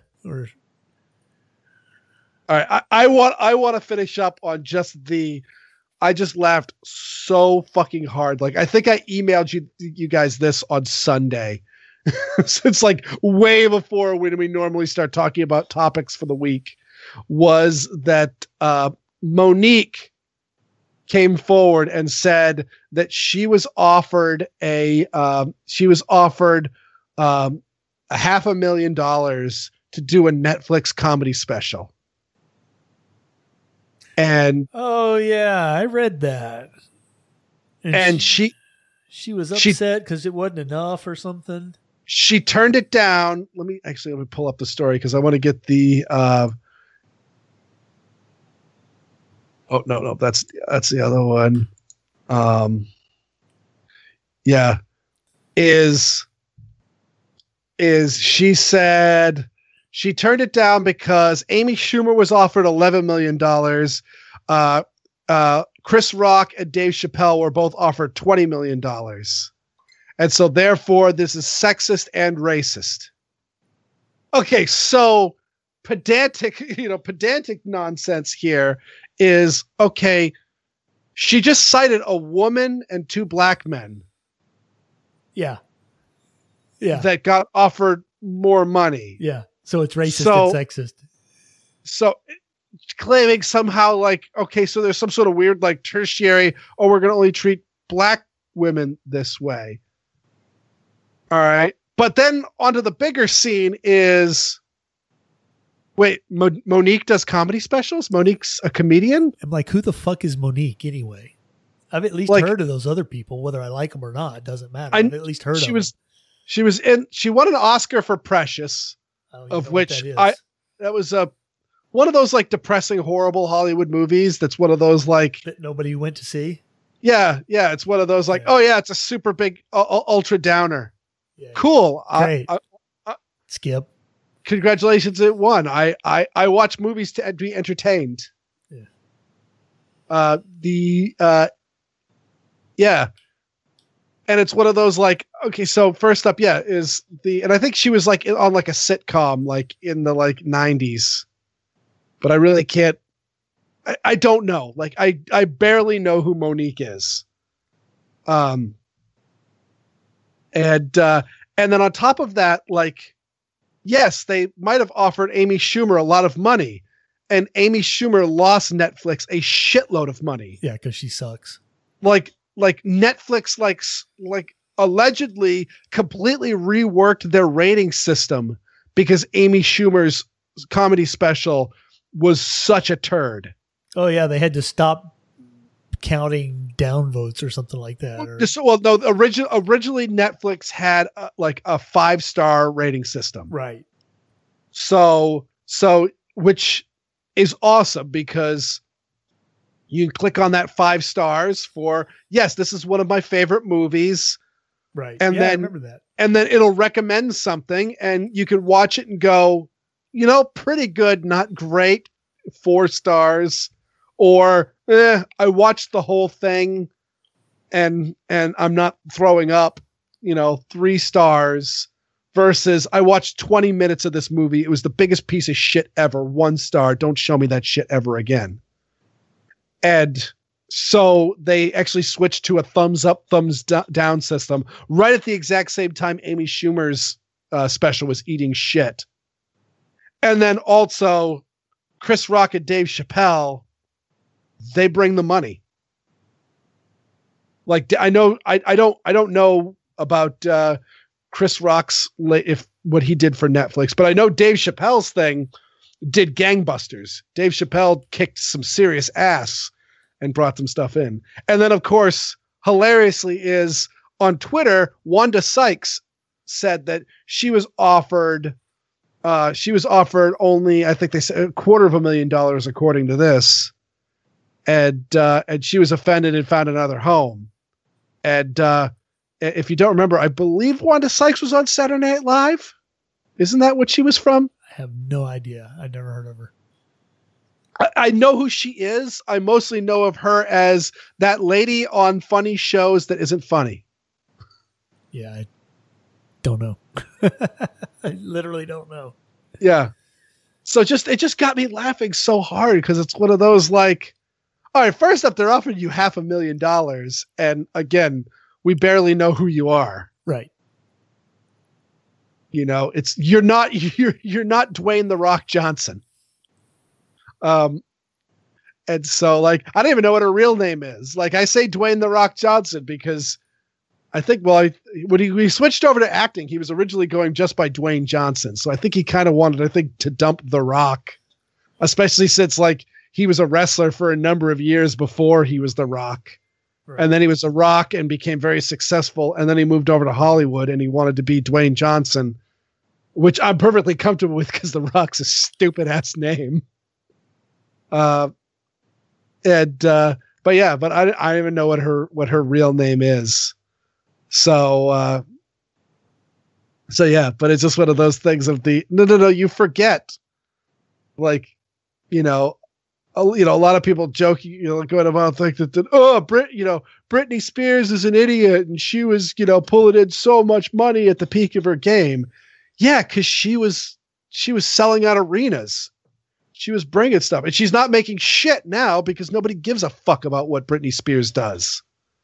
All right, I want to finish up on I just laughed so fucking hard. Like, I think I emailed you guys this on Sunday. So it's like way before when we normally start talking about topics for the week. Was that Monique came forward and said that she was offered $500,000 to do a Netflix comedy special. And oh yeah, I read that. And she was upset because it wasn't enough or something. She turned it down. Let me pull up the story because I want to get the. Oh no, that's the other one. Yeah, is she said. She turned it down because Amy Schumer was offered $11 million. Chris Rock and Dave Chappelle were both offered $20 million. And so therefore this is sexist and racist. Okay, so pedantic nonsense here is, okay, she just cited a woman and two black men. Yeah. Yeah. That got offered more money. Yeah. So it's racist and sexist. So claiming somehow like, okay, so there's some sort of weird like tertiary, we're going to only treat black women this way. All right. But then onto the bigger scene is, wait, Monique does comedy specials? Monique's a comedian? I'm like, who the fuck is Monique anyway? I've at least heard of those other people, whether I like them or not. It doesn't matter. I've at least heard of them. She won an Oscar for Precious. Of which that was one of those like depressing, horrible Hollywood movies. That's one of those like that nobody went to see. Yeah, it's one of those like, oh yeah, it's a super big ultra downer. Yeah, cool, great. Skip. Congratulations, it won. I watch movies to be entertained. Yeah. Yeah. And it's one of those like, okay, so first up, and I think she was like on like a sitcom, like in the like 90s, but I really can't, I don't know. Like I barely know who Monique is. And then on top of that, like, yes, they might've offered Amy Schumer a lot of money, and Amy Schumer lost Netflix a shitload of money. Yeah. 'Cause she sucks. Like Netflix, like allegedly completely reworked their rating system because Amy Schumer's comedy special was such a turd. Oh yeah, they had to stop counting downvotes or something like that. Originally Netflix had like a 5-star rating system, right? So which is awesome because you can click on that 5 stars for, yes, this is one of my favorite movies. Right. And I remember that. And then it'll recommend something and you can watch it and go, pretty good, not great, 4 stars. Or I watched the whole thing and I'm not throwing up, 3 stars versus I watched 20 minutes of this movie. It was the biggest piece of shit ever. 1 star. Don't show me that shit ever again. And so they actually switched to a thumbs up, thumbs down system right at the exact same time Amy Schumer's special was eating shit. And then also Chris Rock and Dave Chappelle, they bring the money. Like I don't know about Chris Rock's what he did for Netflix, but I know Dave Chappelle's thing did gangbusters. Dave Chappelle kicked some serious ass and brought some stuff in. And then, of course, hilariously is on Twitter, Wanda Sykes said that she was offered only, I think they said $250,000 according to this. And she was offended and found another home. And if you don't remember, I believe Wanda Sykes was on Saturday Night Live. Isn't that what she was from? I have no idea. I've never heard of her. I know who she is. I mostly know of her as that lady on funny shows that isn't funny. Yeah, I don't know. I literally don't know. Yeah. So it just got me laughing so hard because it's one of those like, all right, first up, they're offering you $500,000. And again, we barely know who you are. Right. You know, you're not Dwayne The Rock Johnson. And so like, I don't even know what her real name is. Like I say Dwayne The Rock Johnson because I think, when he switched over to acting, he was originally going just by Dwayne Johnson. So I think he kind of wanted, to dump The Rock, especially since like he was a wrestler for a number of years before he was The Rock. Right. And then he was The Rock and became very successful. And then he moved over to Hollywood and he wanted to be Dwayne Johnson, which I'm perfectly comfortable with because The Rock's a stupid ass name. But I don't even know what her real name is. So yeah, but it's just one of those things of no, you forget, like, a lot of people joke, going about think that, Britney Spears is an idiot and she was, pulling in so much money at the peak of her game. Yeah. Cause she was selling out arenas. She was bringing stuff and she's not making shit now because nobody gives a fuck about what Britney Spears does.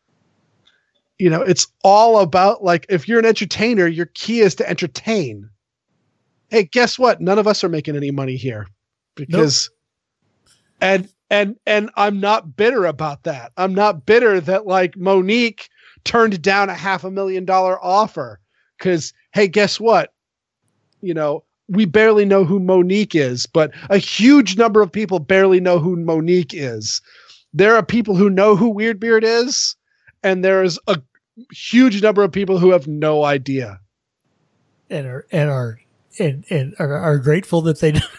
It's all about like, if you're an entertainer, your key is to entertain. Hey, guess what? None of us are making any money here because, nope. And I'm not bitter about that. I'm not bitter that like Monique turned down a $500,000 offer because, hey, guess what? We barely know who Monique is, but a huge number of people barely know who Monique is. There are people who know who Weirdbeard is, and there is a huge number of people who have no idea, and are grateful that they don't.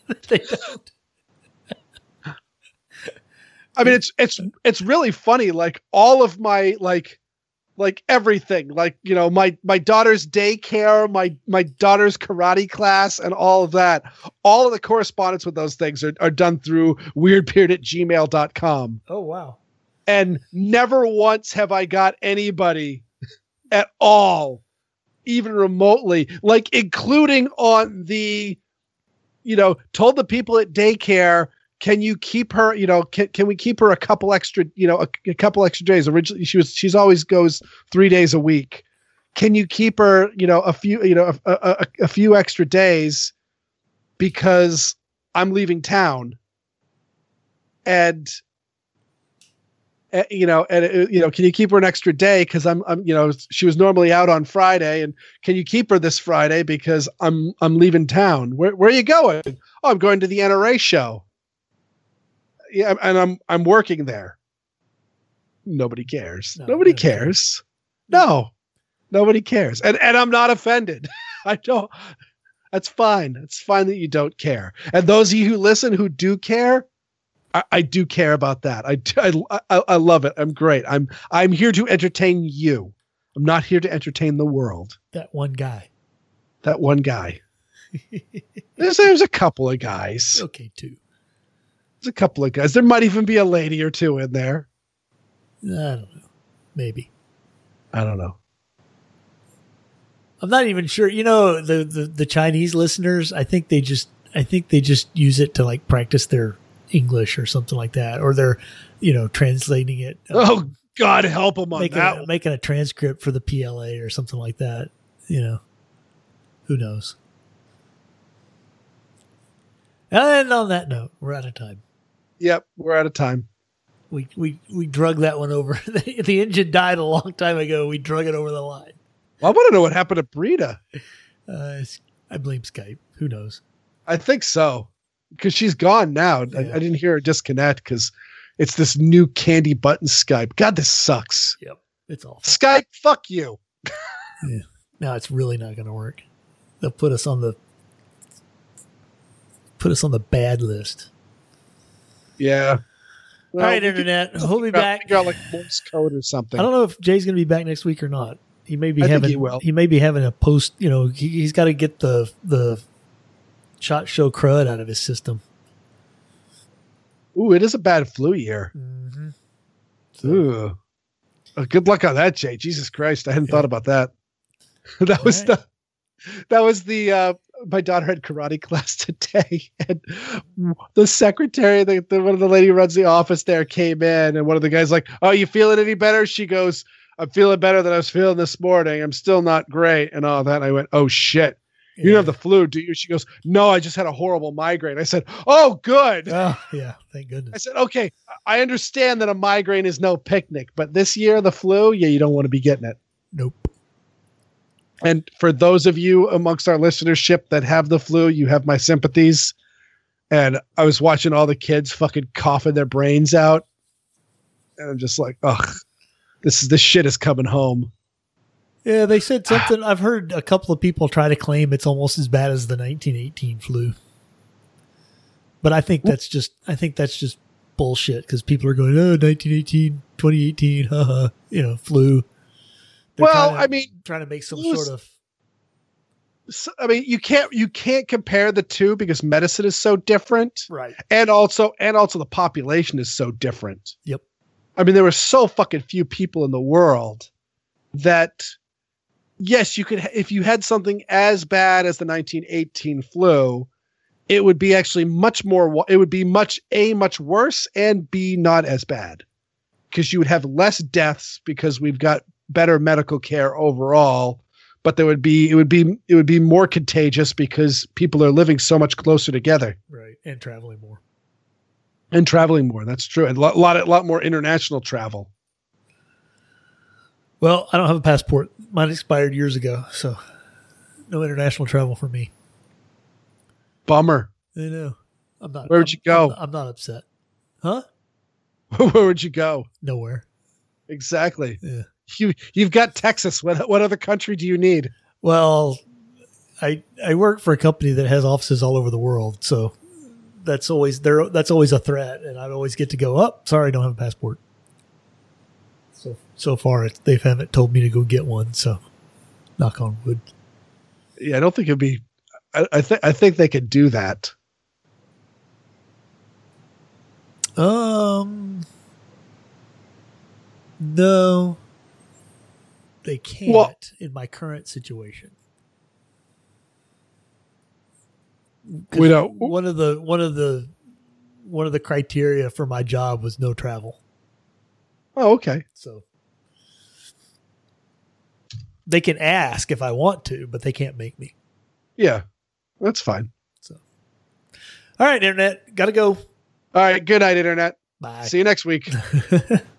I mean, it's really funny. Like all of my like everything, like, my daughter's daycare, my daughter's karate class and all of that, all of the correspondence with those things are done through weirdbeard@gmail.com. Oh, wow. And never once have I got anybody at all, even remotely, like including on the, told the people at daycare, can you keep her, can we keep her a couple extra, a couple extra days? Originally she's always goes 3 days a week. Can you keep her, a few extra days because I'm leaving town? And, can you keep her an extra day? Cause I'm, she was normally out on Friday, and can you keep her this Friday because I'm leaving town? Where are you going? Oh, I'm going to the NRA show. Yeah, and I'm working there. Nobody cares. Nobody cares. No, nobody cares. And I'm not offended. I don't. That's fine. It's fine that you don't care. And those of you who listen who do care, I do care about that. I love it. I'm great. I'm here to entertain you. I'm not here to entertain the world. That one guy. There's a couple of guys. Okay, two. There's a couple of guys. There might even be a lady or two in there. I don't know. Maybe. I don't know. I'm not even sure. You know, the Chinese listeners, I think they just use it to like practice their English or something like that, or they're, translating it. Oh, God help them on making a transcript for the PLA or something like that. Who knows? And on that note, we're out of time. Yep, we're out of time. We drug that one over. The engine died a long time ago. We drug it over the line. Well, I want to know what happened to Brita. I blame Skype. Who knows? I think so, because she's gone now. Yeah. I didn't hear her disconnect because it's this new candy button Skype. God, this sucks. Yep, it's awful. Skype, fuck you. Yeah. No, it's really not going to work. They'll put us on the bad list. Yeah. Well, all right, Internet. We'll be back. Figure out like Morse code or something. I don't know if Jay's going to be back next week or not. He may be he may be having a post. He's got to get the SHOT Show crud out of his system. Ooh, it is a bad flu year. Mm-hmm. Ooh. Good luck on that, Jay. Jesus Christ, I hadn't thought about that. That was the my daughter had karate class today, and the secretary, one of the lady who runs the office there, came in, and one of the guys like, "Oh, you feeling any better?" She goes, "I'm feeling better than I was feeling this morning. I'm still not great," and all that. And I went, "Oh shit, you don't have the flu, do you?" She goes, "No, I just had a horrible migraine." I said, "Oh, good." Oh yeah, thank goodness. I said, "Okay, I understand that a migraine is no picnic, but this year the flu, yeah, you don't want to be getting it." Nope. And for those of you amongst our listenership that have the flu, you have my sympathies. And I was watching all the kids fucking coughing their brains out. And I'm just like, ugh, this shit is coming home. Yeah, they said something. I've heard a couple of people try to claim it's almost as bad as the 1918 flu. But I think that's just bullshit, because people are going, oh, 1918, 2018, haha, flu. They're trying to make some sort of. I mean, you can't compare the two because medicine is so different, right? And also the population is so different. Yep. I mean, there were so fucking few people in the world that, yes, you could, if you had something as bad as the 1918 flu, it would be actually much worse, and B, not as bad, because you would have less deaths because we've got better medical care overall, but it would be more contagious because people are living so much closer together, right? And traveling more. That's true. And a lot more international travel. Well, I don't have a passport. Mine expired years ago, so no international travel for me. Bummer. I know. I'm not. Where would you go? I'm not upset. Huh? Where would you go? Nowhere. Exactly. Yeah. You've got Texas. What other country do you need? Well, I work for a company that has offices all over the world, so that's always a threat, and I'd always get to go up. Sorry, I don't have a passport. So far they haven't told me to go get one. So, knock on wood. Yeah, I don't think it'd be. I think they could do that. No. They can't in my current situation. We don't. One of the criteria for my job was no travel. Oh, okay. So they can ask if I want to, but they can't make me. Yeah, that's fine. So, all right, Internet, gotta go. All right, good night, Internet. Bye. See you next week.